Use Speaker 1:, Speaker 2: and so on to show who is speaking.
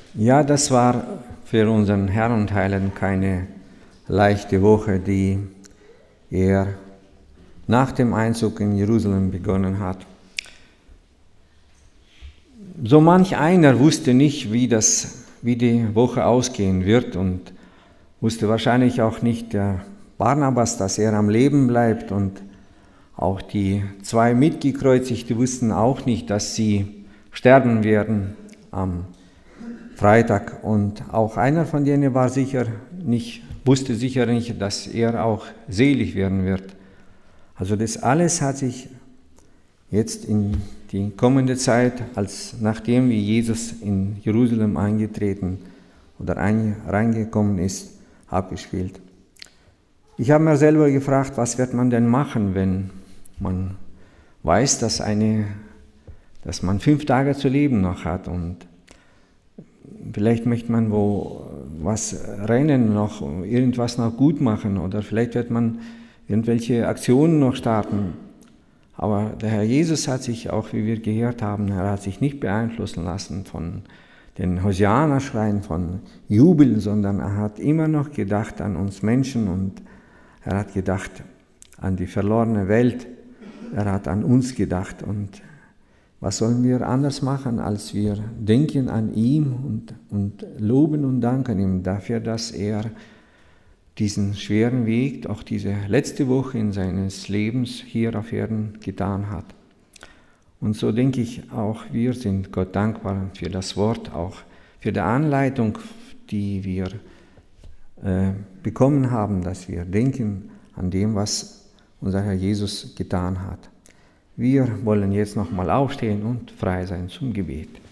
Speaker 1: Ja, das war für unseren Herrn und Heiland keine leichte Woche, die er nach dem Einzug in Jerusalem begonnen hat. So manch einer wusste nicht, wie die Woche ausgehen wird und wusste wahrscheinlich auch nicht der Barnabas, dass er am Leben bleibt, und auch die 2 Mitgekreuzigte wussten auch nicht, dass sie sterben werden am Freitag, und auch einer von denen wusste sicher nicht, dass er auch selig werden wird. Also das alles hat sich jetzt in die kommende Zeit, nachdem wie Jesus in Jerusalem eingetreten oder reingekommen ist, abgespielt. Ich habe mir selber gefragt, was wird man denn machen, wenn man weiß, dass man 5 Tage zu leben noch hat, und vielleicht möchte man was rennen noch, irgendwas noch gut machen, oder vielleicht wird man irgendwelche Aktionen noch starten. Aber der Herr Jesus hat sich, auch wie wir gehört haben, er hat sich nicht beeinflussen lassen von den Hosianna-Schreien, von Jubel, sondern er hat immer noch gedacht an uns Menschen, und er hat gedacht an die verlorene Welt. Er hat an uns gedacht, und was sollen wir anders machen, als wir denken an ihn und loben und danken ihm dafür, dass er diesen schweren Weg, auch diese letzte Woche in seines Lebens hier auf Erden getan hat. Und so denke ich auch, wir sind Gott dankbar für das Wort, auch für die Anleitung, die wir bekommen haben, dass wir denken an dem, was unser Herr Jesus getan hat. Wir wollen jetzt nochmal aufstehen und frei sein zum Gebet.